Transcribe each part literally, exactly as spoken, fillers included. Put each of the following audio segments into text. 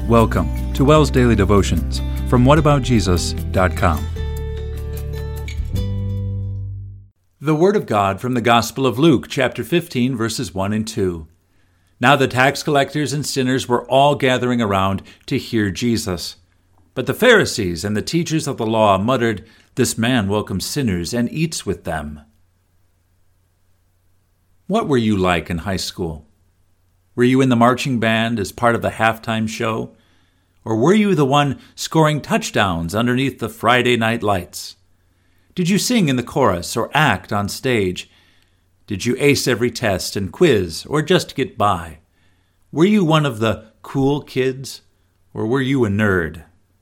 Welcome to Wells Daily Devotions from what about jesus dot com. The Word of God from the Gospel of Luke, chapter fifteen, verses one and two. Now the tax collectors and sinners were all gathering around to hear Jesus. But the Pharisees and the teachers of the law muttered, "This man welcomes sinners and eats with them." What were you like in high school? Were you in the marching band as part of the halftime show? Or were you the one scoring touchdowns underneath the Friday night lights? Did you sing in the chorus or act on stage? Did you ace every test and quiz or just get by? Were you one of the cool kids or were you a nerd?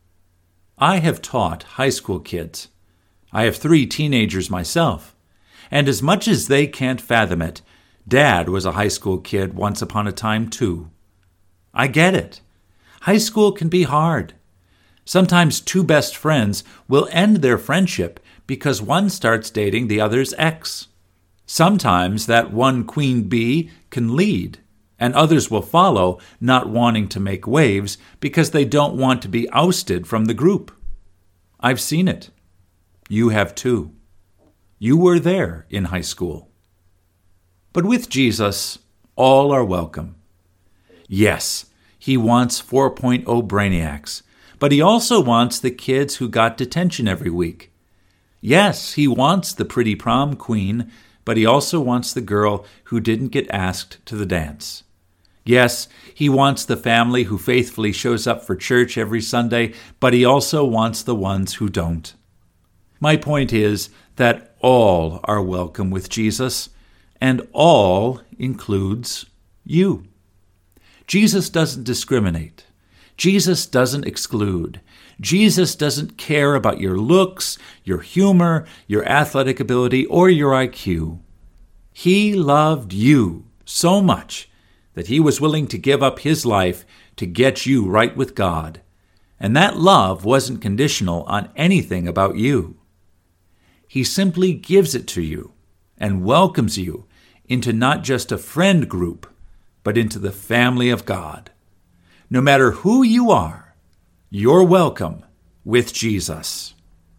I have taught high school kids. I have three teenagers myself. And as much as they can't fathom it, Dad was a high school kid once upon a time, too. I get it. High school can be hard. Sometimes two best friends will end their friendship because one starts dating the other's ex. Sometimes that one queen bee can lead, and others will follow, not wanting to make waves because they don't want to be ousted from the group. I've seen it. You have too. You were there in high school. But with Jesus, all are welcome. Yes, he wants four point oh brainiacs, but he also wants the kids who got detention every week. Yes, he wants the pretty prom queen, but he also wants the girl who didn't get asked to the dance. Yes, he wants the family who faithfully shows up for church every Sunday, but he also wants the ones who don't. My point is that all are welcome with Jesus, and all includes you. Jesus doesn't discriminate. Jesus doesn't exclude. Jesus doesn't care about your looks, your humor, your athletic ability, or your I Q. He loved you so much that he was willing to give up his life to get you right with God. And that love wasn't conditional on anything about you. He simply gives it to you and welcomes you into not just a friend group, but into the family of God. No matter who you are, you're welcome with Jesus.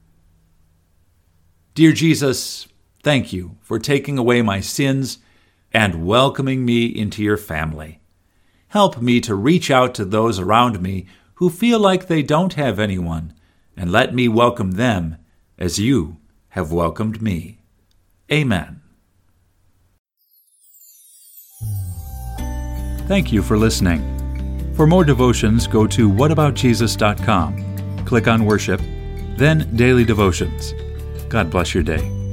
Dear Jesus, thank you for taking away my sins and welcoming me into your family. Help me to reach out to those around me who feel like they don't have anyone, and let me welcome them as you have welcomed me. Amen. Thank you for listening. For more devotions, go to what about jesus dot com. Click on Worship, then Daily Devotions. God bless your day.